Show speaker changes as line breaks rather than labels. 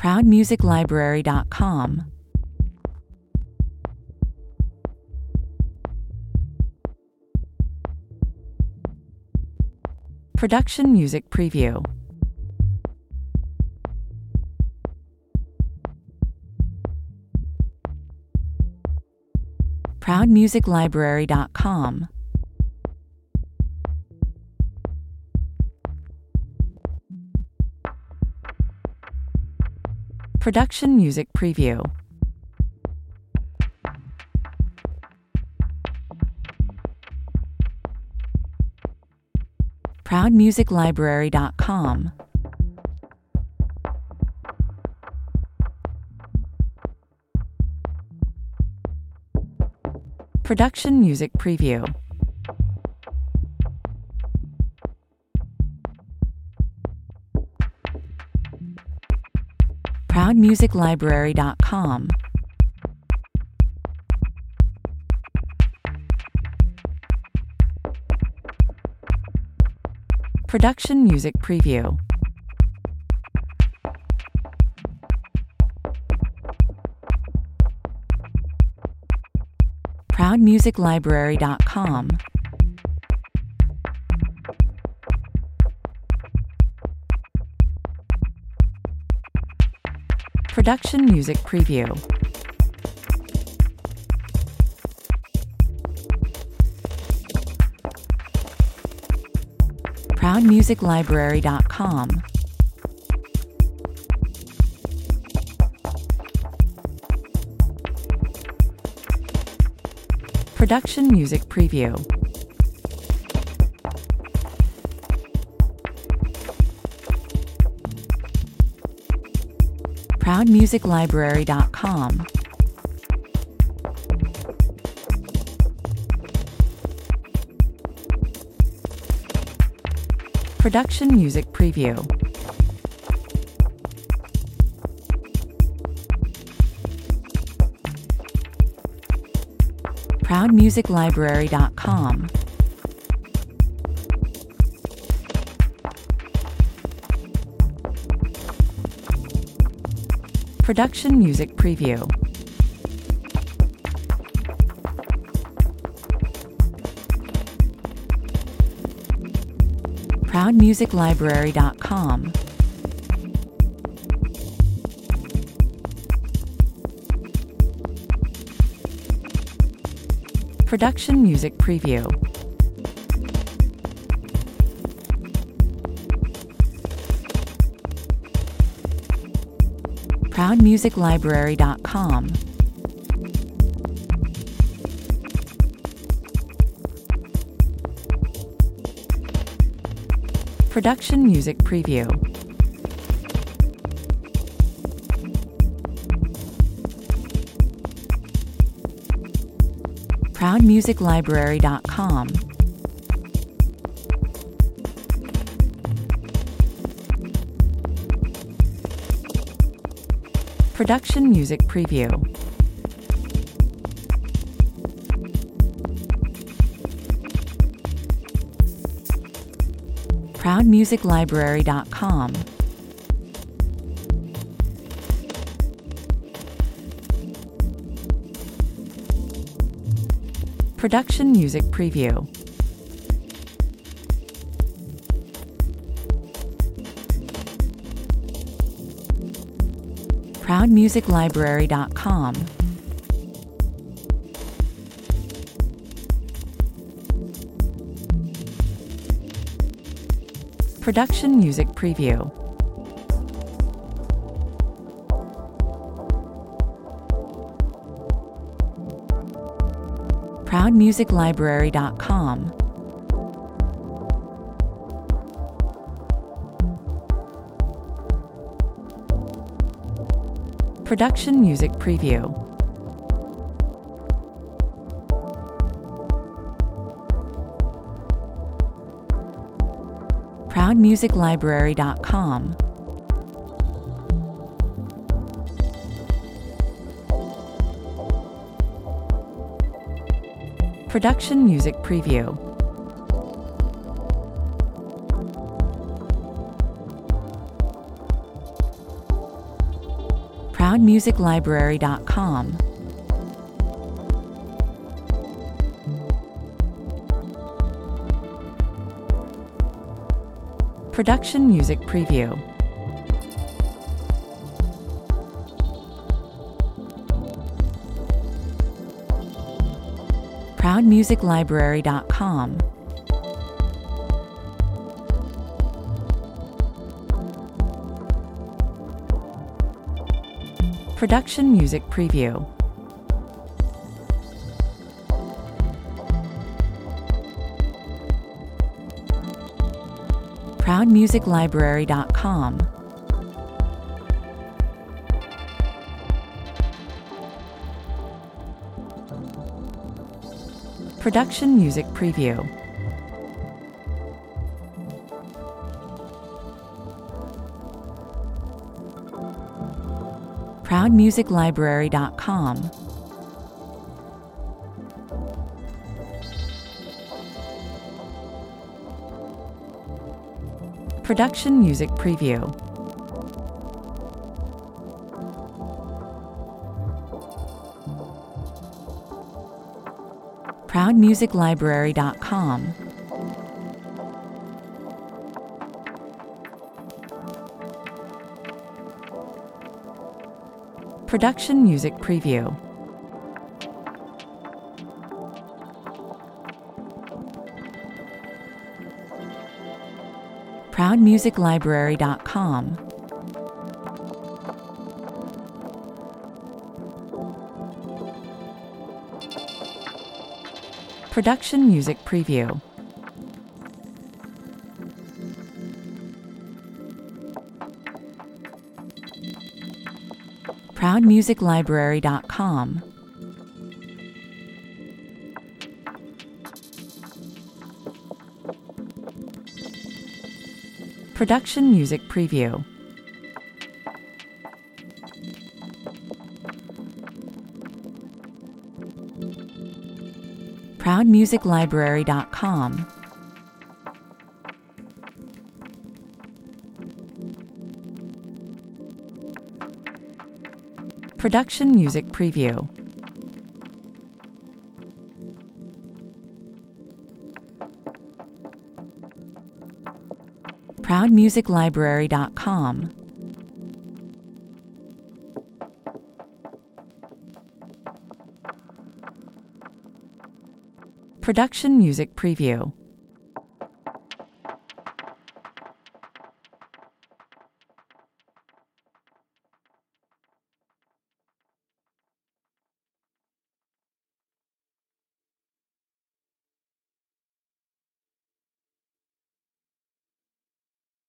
ProudMusicLibrary.com. Production Music Preview. ProudMusicLibrary.com. Production Music Preview. ProudMusicLibrary.com. Production Music Preview. ProudMusicLibrary.com. Production Music Preview. ProudMusicLibrary.com. Production Music Preview. ProudMusicLibrary.com. Production Music Preview. ProudMusicLibrary.com. Production Music Preview. ProudMusicLibrary.com. Production Music Preview. ProudMusicLibrary.com. Production Music Preview. ProudMusicLibrary.com. Production Music Preview. ProudMusicLibrary.com. Production Music Preview. ProudMusicLibrary.com. Production Music Preview. ProudMusicLibrary.com. Production Music Preview. ProudMusicLibrary.com. Production Music Preview. ProudMusicLibrary.com. Production Music Preview. ProudMusicLibrary.com. Production Music Preview. ProudMusicLibrary.com. Production Music Preview. ProudMusicLibrary.com. Production Music Preview. ProudMusicLibrary.com. Production Music Preview. ProudMusicLibrary.com. Production Music Preview. ProudMusicLibrary.com. Production Music Preview. ProudMusicLibrary.com. Production Music Preview. ProudMusicLibrary.com. Production Music Preview. ProudMusicLibrary.com. Production Music Preview.